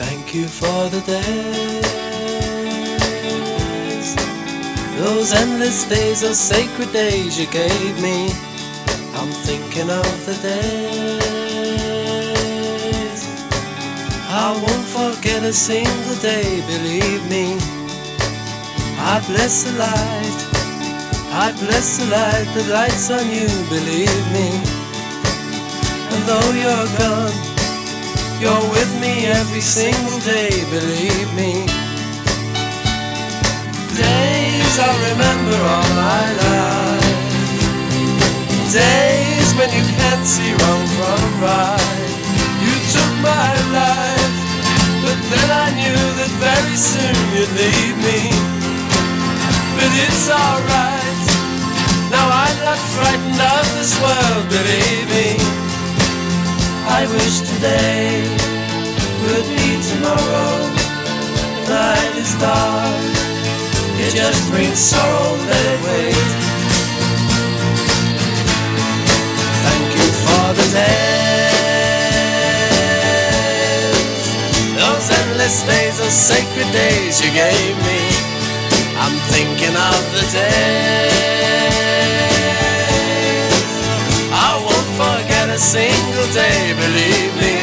Thank you for the days, those endless days, those sacred days you gave me. I'm thinking of the days I won't forget a single day, believe me. I bless the light, I bless the light that lights on you, believe me. And though you're gone, you're with me every single day, believe me. Days I'll remember all my life, days when you can't see wrong from right. You took my life, but then I knew that very soon you'd leave me. But it's alright, now I'm not frightened of this world, believe me. I wish today would be tomorrow. The night is dark, it just brings sorrow, let it wait. Thank you for the days, those endless days, those sacred days you gave me. I'm thinking of the days I won't forget a single day, believe me.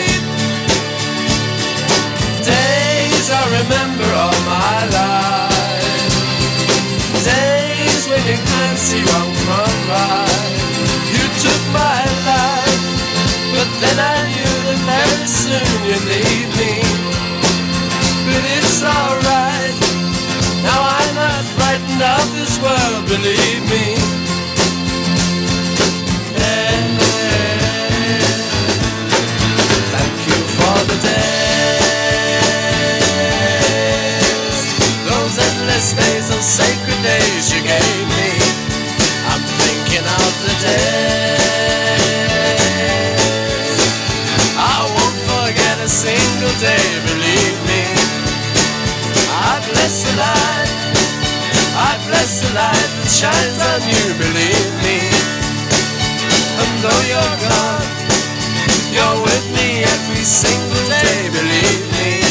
Days I remember all my life, days when you can't see wrong from right. You took my life, but then I knew that very soon you'd leave me. But it's alright, now I'm not frightened of this world, believe me. Thank you for the days, those endless days, those sacred days you gave me. I'm thinking of the days I won't forget a single day, believe me. I bless the light, I bless the light that shines on you, believe me. And though you're gone, you're with me every single day, believe me.